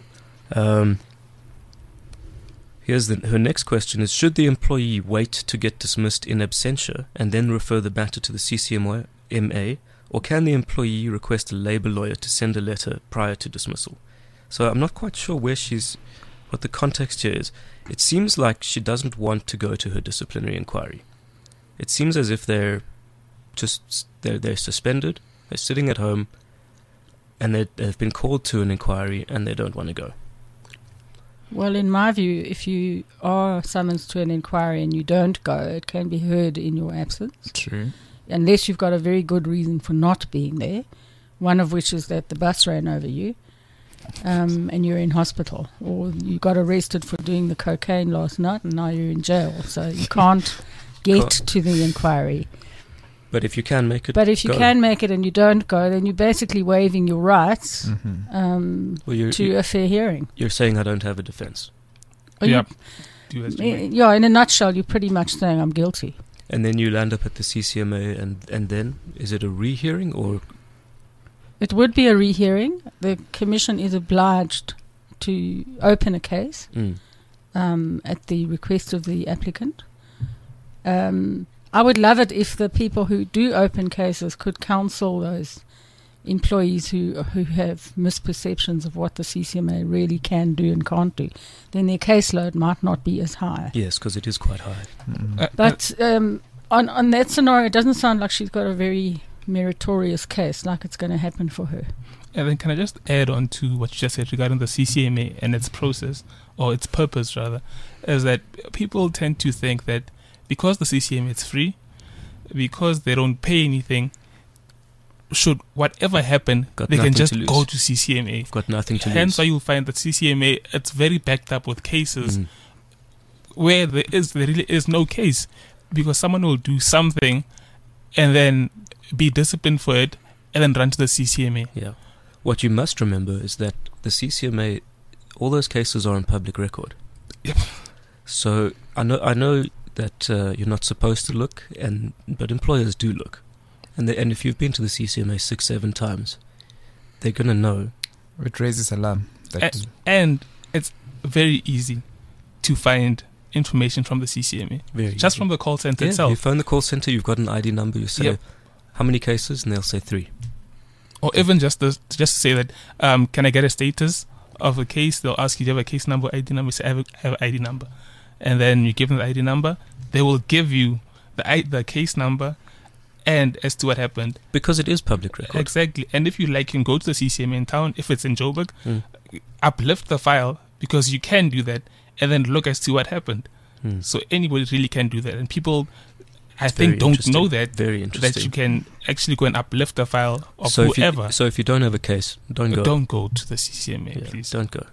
Her next question is: should the employee wait to get dismissed in absentia and then refer the matter to the CCMA, or can the employee request a labour lawyer to send a letter prior to dismissal? So I'm not quite sure what the context here is. It seems like she doesn't want to go to her disciplinary inquiry. It seems as if they're suspended, they're sitting at home, and they've been called to an inquiry and they don't want to go. Well, in my view, if you are summoned to an inquiry and you don't go, it can be heard in your absence. True. unless you've got a very good reason for not being there, one of which is that the bus ran over you and you're in hospital, or you got arrested for doing the cocaine last night and now you're in jail, so you can't get to the inquiry. But if you can make it, But if you go. can make it and you don't go, then you're basically waiving your rights Well, to a fair hearing. you're saying I don't have a defense. Or Yeah. Do as you may. yeah, in a nutshell, you're pretty much saying I'm guilty. And then you land up at the CCMA, and then is it a rehearing or It would be a rehearing. The commission is obliged to open a case at the request of the applicant. I would love it if the people who do open cases could counsel those employees who have misperceptions of what the CCMA really can do and can't do. Then their caseload might not be as high. yes, because it is quite high. But on that scenario, it doesn't sound like she's got a very meritorious case, like it's going to happen for her. And then can I just add on to what you just said regarding the CCMA and its process, or its purpose rather, is that people tend to think that because the CCMA is free, because they don't pay anything, should whatever happen, Got they can nothing just to lose. go to CCMA. You've got nothing to Hence why lose. you'll find that CCMA, it's very backed up with cases where there really is no case, because someone will do something and then be disciplined for it and then run to the CCMA. Yeah. What you must remember is that the CCMA, all those cases are on public record. Yep. So I know that you're not supposed to look, but employers do look, and if you've been to the CCMA 6-7 times, they're gonna know. It raises alarm. And it's very easy to find information from the CCMA, Very just easy. from the call center You itself. phone the call center, you've got an ID number, you say, Yep. how many cases? And they'll say 3. Or even just to say that, can I get a status of a case? They'll ask you, do you have a case number, ID number? You say, I have an ID number. And then you give them the ID number. They will give you the case number and as to what happened. Because it is public record. Exactly. And if you like, you can go to the CCMA in town, if it's in Joburg, uplift the file, because you can do that, and then look as to what happened. So anybody really can do that. And people, I think, Very don't interesting. know that Very interesting. that you can actually go and uplift a file of so whoever. if you don't have a case, don't go. Don't go to the CCMA, Yeah, please. don't go.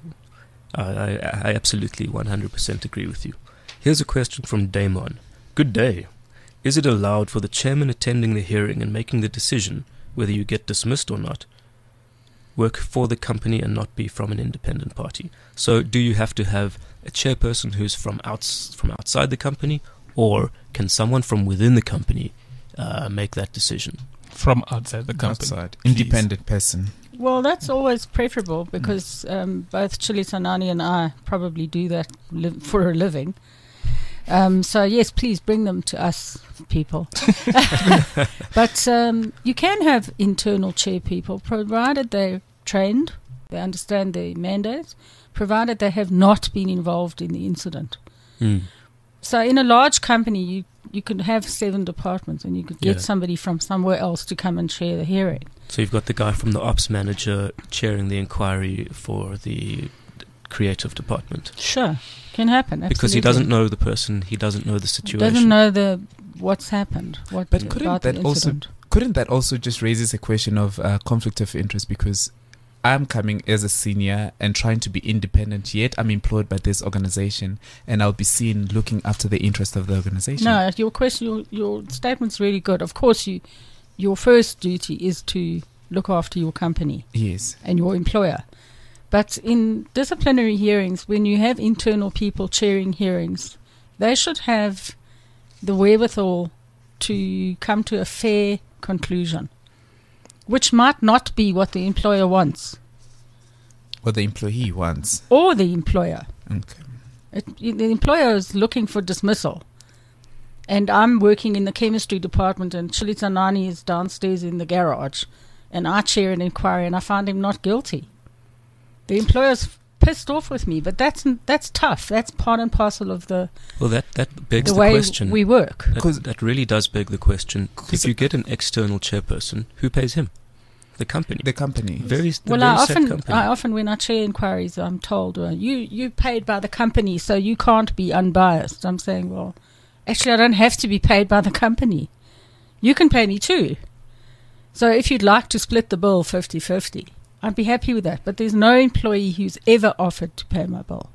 I absolutely 100% agree with you. Here's a question from Damon. Good day. Is it allowed for the chairman attending the hearing and making the decision whether you get dismissed or not, work for the company and not be from an independent party? So do you have to have a chairperson who's from outside the company, or can someone from within the company make that decision? From outside the company. Outside. please. Independent person. Well, that's always preferable, because both Chili Sanani and I probably do that for a living. So yes, please bring them to us, people. But you can have internal chair people, provided they're trained, they understand the mandate, provided they have not been involved in the incident. So in a large company, you could have 7 departments, and you could get Yeah. somebody from somewhere else to come and chair the hearing. So you've got the guy from the ops manager chairing the inquiry for the creative department. Sure, can happen. Because he absolutely. doesn't know the person, he doesn't know the situation. Doesn't know what's happened. But couldn't about the that also incident. couldn't that also just raises a question of conflict of interest? Because I'm coming as a senior and trying to be independent, yet I'm employed by this organization, and I'll be seen looking after the interest of the organization. No, your question, your statement's really good. Of course, your first duty is to look after your company Yes. and your employer. But in disciplinary hearings, when you have internal people chairing hearings, they should have the wherewithal to come to a fair conclusion, which might not be what the employer wants, Or the employee wants. or the employer. Okay. The employer is looking for dismissal. And I'm working in the chemistry department, and Chili Sanani is downstairs in the garage, and I chair an inquiry, and I find him not guilty. The employer's pissed off with me, but that's tough. That's part and parcel of the Well, that begs the way question. we work. That really does beg the question. If you get an external chairperson, who pays him? The company. The company. Very Well, very I set company. often when I chair inquiries, I'm told, you paid by the company, so you can't be unbiased. I'm saying, well, actually, I don't have to be paid by the company. you can pay me too. So if you'd like to split the bill 50-50, I'd be happy with that. But there's no employee who's ever offered to pay my bill.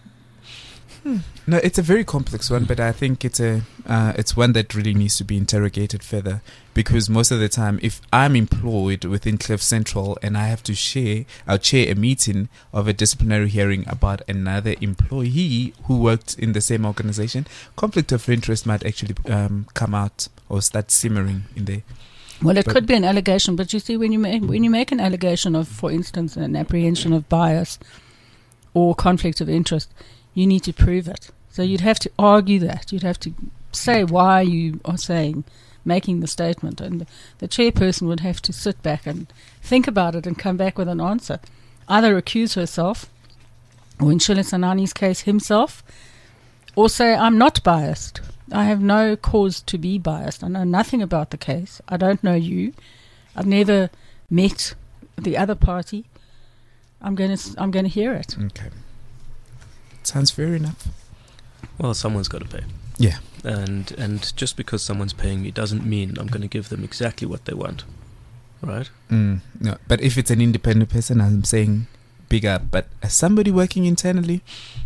No, it's a very complex one, but I think it's one that really needs to be interrogated further, because most of the time, if I'm employed within Cliff Central and I have to I'll chair a meeting of a disciplinary hearing about another employee who worked in the same organization, conflict of interest might actually come out or start simmering in there. Well, it could be an allegation, but you see, when you make an allegation of, for instance, an apprehension of bias or conflict of interest, you need to prove it. So you'd have to argue that. You'd have to say why you are making the statement. And the chairperson would have to sit back and think about it and come back with an answer. Either accuse herself, or in Shile Sanani's case, himself, or say, I'm not biased. I have no cause to be biased. I know nothing about the case. I don't know you. I've never met the other party. I'm going to hear it. Okay. Sounds fair enough. Well, someone's got to pay. Yeah. And just because someone's paying me doesn't mean I'm going to give them exactly what they want, right? No, but if it's an independent person, I'm saying big up. But as somebody working internally,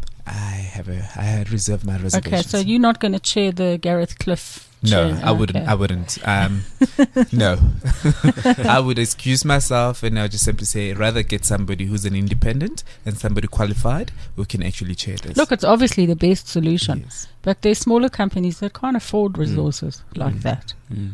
I reserve my reservations. Okay, so you're not going to chair the Gareth Cliff chair? No, I wouldn't. No. I would excuse myself and I'll just simply say, rather get somebody who's an independent and somebody qualified who can actually chair this. Look, it's obviously the best solution. Yes. But there's smaller companies that can't afford resources like that.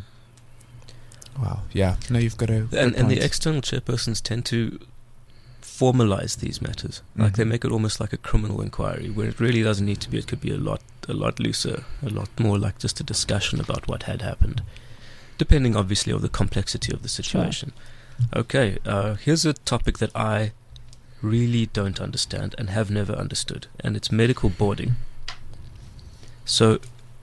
Wow. Yeah. No, you've got to... And the external chairpersons tend to formalize these matters. Like they make it almost like a criminal inquiry, where it really doesn't need to be. It could be a lot looser, a lot more like just a discussion about what had happened, depending obviously on the complexity of the situation. Sure. Okay, here's a topic that I really don't understand and have never understood, and it's medical boarding. So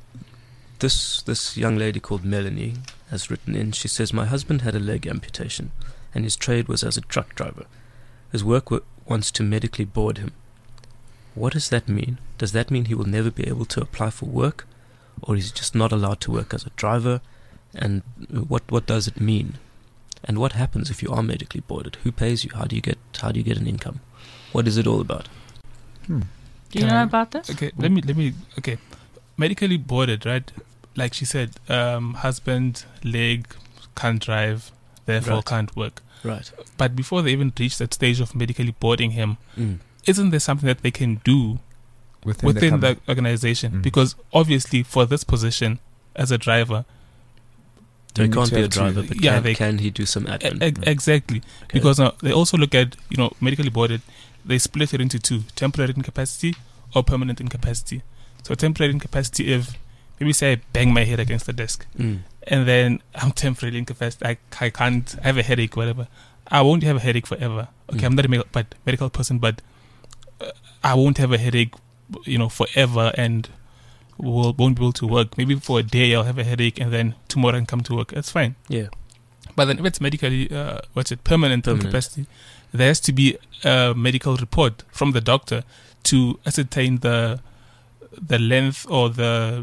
this young lady called Melanie has written in. She says, my husband had a leg amputation and his trade was as a truck driver. His work wants to medically board him. What does that mean? Does that mean he will never be able to apply for work, or is he just not allowed to work as a driver? And what does it mean? And what happens if you are medically boarded? Who pays you? How do you get an income? What is it all about? Do you know about this? Okay, let me. Okay, medically boarded, right? Like she said, husband, leg, can't drive, therefore can't work. Right. But before they even reach that stage of medically boarding him, isn't there something that they can do within the organization? Because obviously, for this position as a driver, they can't be a driver, but can he do some admin? Exactly. Okay. Because they also look at, medically boarded, they split it into two: temporary incapacity or permanent incapacity. So temporary incapacity, if maybe say I bang my head against the desk and then I'm temporarily incapacitated, I can't, I have a headache, whatever. I won't have a headache forever. Okay, I'm not a medical person, but I won't have a headache, forever, and won't be able to work. Maybe for a day I'll have a headache and then tomorrow I can come to work. That's fine. Yeah. But then if it's medically, permanent incapacity, there has to be a medical report from the doctor to ascertain the length or the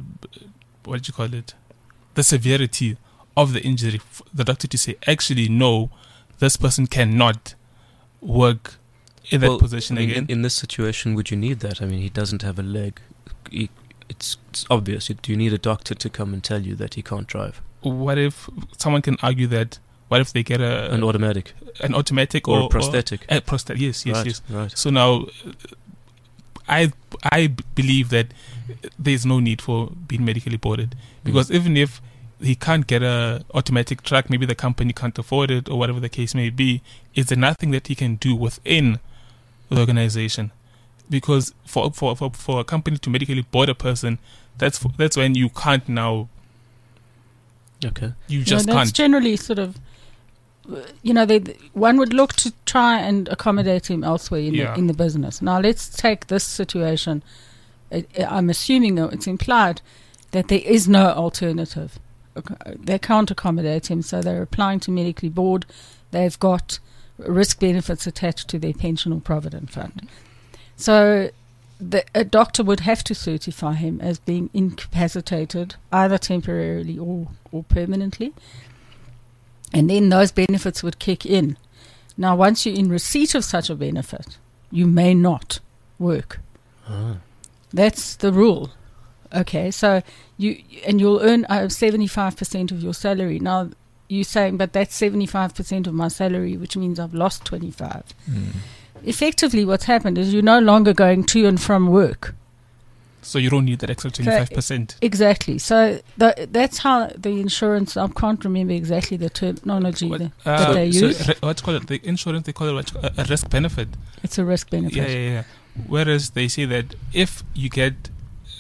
severity of the injury. The doctor to say, actually, no, this person cannot work in that position again. In this situation, would you need that? I mean, he doesn't have a leg. It's obvious. Do you need a doctor to come and tell you that he can't drive? What if someone can argue that? What if they get an automatic or a prosthetic? Yes. Right. So now, I believe that there's no need for being medically boarded, because even if he can't get a automatic truck, maybe the company can't afford it or whatever the case may be, is there nothing that he can do within the organization? Because for a company to medically board a person, that's when you can't now. Okay. You just that's can't. Generally sort of, one would look to try and accommodate him elsewhere in the business. Now let's take this situation. I'm assuming, though, it's implied that there is no alternative. They can't accommodate him, so they're applying to medically board. They've got risk benefits attached to their pension or provident fund. So a doctor would have to certify him as being incapacitated, either temporarily or permanently. And then those benefits would kick in. Now, once you're in receipt of such a benefit, you may not work. That's the rule. Okay, so you'll earn 75% of your salary. Now, you're saying, but that's 75% of my salary, which means I've lost 25. Effectively, what's happened is you're no longer going to and from work. So you don't need that extra 25%. Exactly. So that's how the insurance, I can't remember exactly the terminology that they use. So what's called the insurance, they call it a risk benefit. It's a risk benefit. Yeah. Whereas they say that if you get...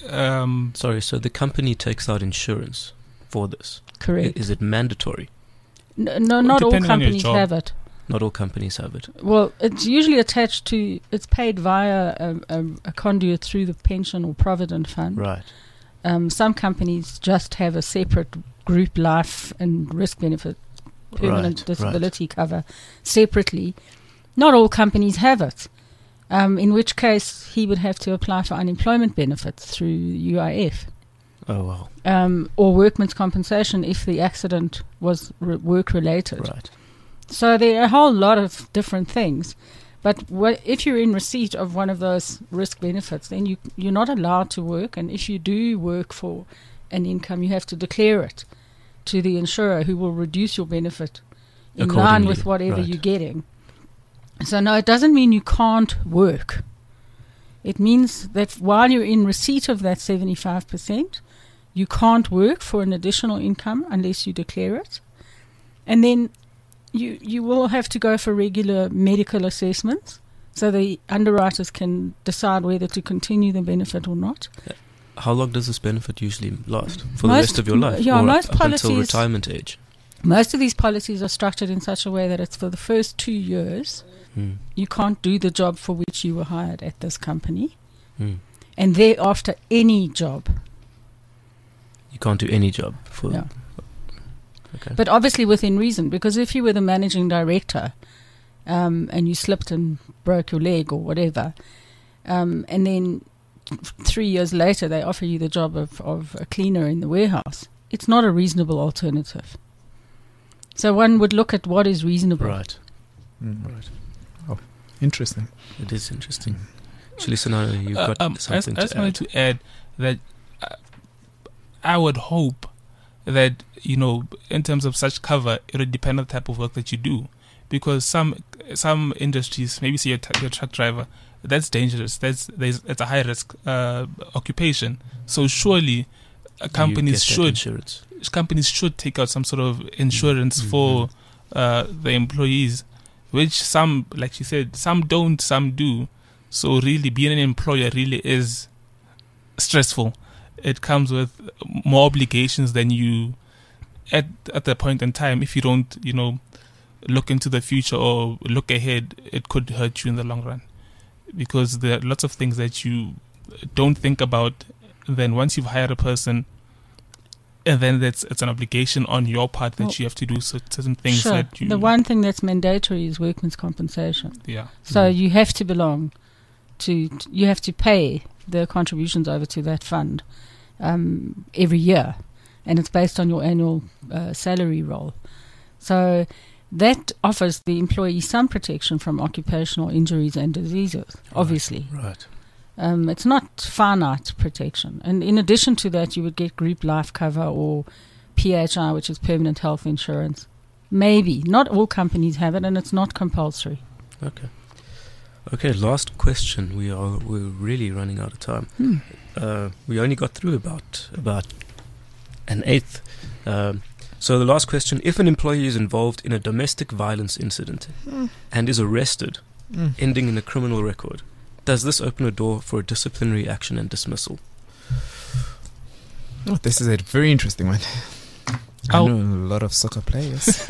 Sorry, so the company takes out insurance for this. Correct. Is it mandatory? No, not all companies have it. Not all companies have it. Well, it's usually attached to, it's paid via a conduit through the pension or provident fund. Right. Some companies just have a separate group life and risk benefit, permanent disability cover separately. Not all companies have it. In which case he would have to apply for unemployment benefits through UIF. Oh, wow. Or workman's compensation if the accident was work-related. Right. So there are a whole lot of different things. But if you're in receipt of one of those risk benefits, then you're not allowed to work. And if you do work for an income, you have to declare it to the insurer, who will reduce your benefit in line with whatever you're getting. So no, it doesn't mean you can't work. It means that while you're in receipt of that 75%, you can't work for an additional income unless you declare it. And then you will have to go for regular medical assessments so the underwriters can decide whether to continue the benefit or not. How long does this benefit usually last? For the rest of your life? Yeah, or most up policies, until retirement age? Most of these policies are structured in such a way that it's for the first 2 years. You can't do the job for which you were hired at this company. And thereafter, any job. You can't do any job. Yeah. Okay. But obviously within reason, because if you were the managing director and you slipped and broke your leg or whatever, and then 3 years later they offer you the job of a cleaner in the warehouse, it's not a reasonable alternative. So one would look at what is reasonable. Right. Right. Oh, interesting. It is interesting. Chilisana, you've got something to add. I just wanted to add that I would hope that, in terms of such cover, it would depend on the type of work that you do. Because some industries, maybe say you're a truck driver, that's dangerous. It's a high risk occupation. So surely companies should take out some sort of insurance for the employees, which some, like you said, some don't, some do. So really, being an employer really is stressful. It comes with more obligations than you at the point in time. If you don't, look into the future or look ahead, it could hurt you in the long run, because there are lots of things that you don't think about. Then once you've hired a person, and then it's an obligation on your part that you have to do certain things. Sure. That you... The one thing that's mandatory is workman's compensation. Yeah. So you have to belong to, you have to pay the contributions over to that fund every year, and it's based on your annual salary roll. So that offers the employee some protection from occupational injuries and diseases, obviously. Right. It's not finite protection. And in addition to that, you would get group life cover or PHI, which is permanent health insurance. Maybe. Not all companies have it, and it's not compulsory. Okay, last question. We're really running out of time. We only got through about an eighth. So the last question: if an employee is involved in a domestic violence incident and is arrested, ending in a criminal record, does this open a door for a disciplinary action and dismissal? Oh, this is a very interesting one. I know a lot of soccer players.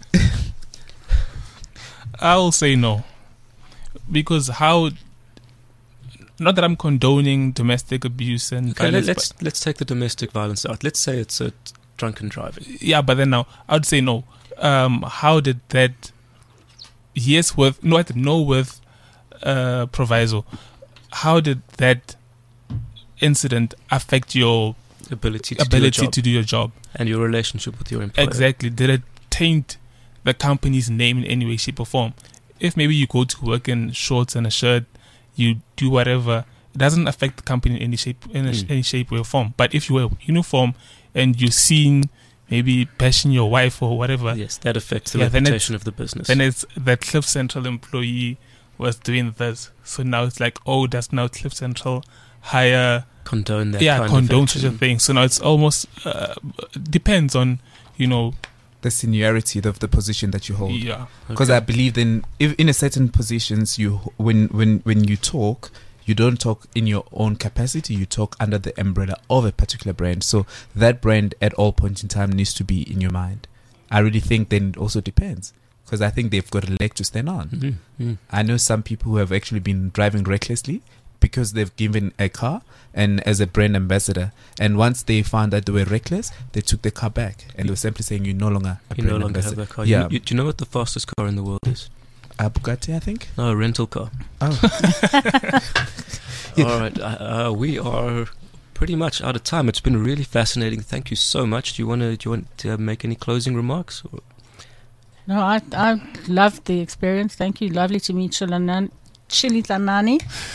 I'll say no. Because not that I'm condoning domestic abuse and violence. Let's take the domestic violence out. Let's say it's a drunken driving. Yeah, but then now I would say no. How did that? Yes, with no with proviso. how did that incident affect your ability to do your job and your relationship with your employer? Exactly. Did it taint the company's name in any way, shape, or form? If maybe you go to work in shorts and a shirt, you do whatever, it doesn't affect the company in any shape, any shape or form. But if you wear uniform and you're seen maybe bashing your wife or whatever, yes, that affects the reputation of the business. Then it's that Cliff Central employee was doing this, so now it's like, oh, does now Cliff Central condone that? Condone such a thing. So now it's almost depends on the seniority of the position that you hold. Yeah, because I believe then, if in a certain positions, when you talk, you don't talk in your own capacity. You talk under the umbrella of a particular brand. So that brand at all points in time needs to be in your mind. I really think then it also depends, because I think they've got a leg to stand on. Mm-hmm. I know some people who have actually been driving recklessly because they've given a car and as a brand ambassador, and once they found that they were reckless, they took the car back and they were simply saying, you no longer have that car. Yeah. Do you know what the fastest car in the world is? A Bugatti, I think. No, a rental car. Oh. All right, we are pretty much out of time. It's been really fascinating. Thank you so much. Do you want to make any closing remarks? Or? No, I loved the experience. Thank you. Lovely to meet Chili Tlanani.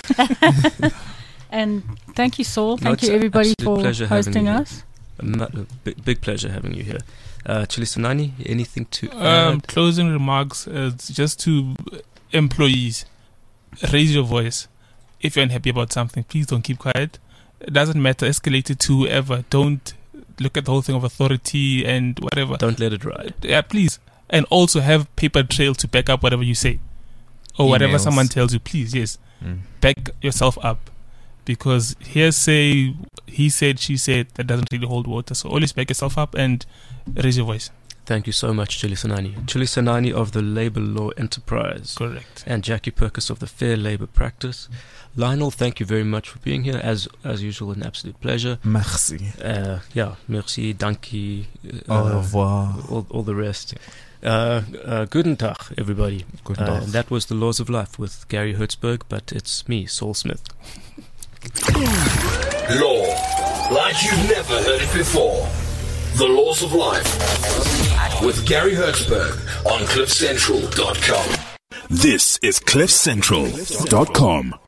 And thank you, Saul. Thank you, everybody, for hosting us. Big pleasure having you here. Chili Tlanani, anything to add? Closing remarks is just to employees, raise your voice. If you're unhappy about something, please don't keep quiet. It doesn't matter. Escalate it to whoever. Don't look at the whole thing of authority and whatever. Don't let it ride. Yeah, please. And also have paper trail to back up whatever you say. Or whatever someone tells you, please, yes. Back yourself up. Because hearsay, he said, she said, that doesn't really hold water. So always back yourself up and raise your voice. Thank you so much, Chili Tlanani. Chili Tlanani of the Labour Law Enterprise. Correct. And Jackie Purkis of the Fair Labour Practice. Lionel, thank you very much for being here. As usual, an absolute pleasure. Merci. Merci, dankie. Au revoir. All the rest. Guten Tag, everybody. Guten Tag. That was The Laws of Life with Gary Hertzberg, but it's me, Saul Smith. Law, like you've never heard it before. The Laws of Life with Gary Hertzberg on CliffCentral.com. This is CliffCentral.com.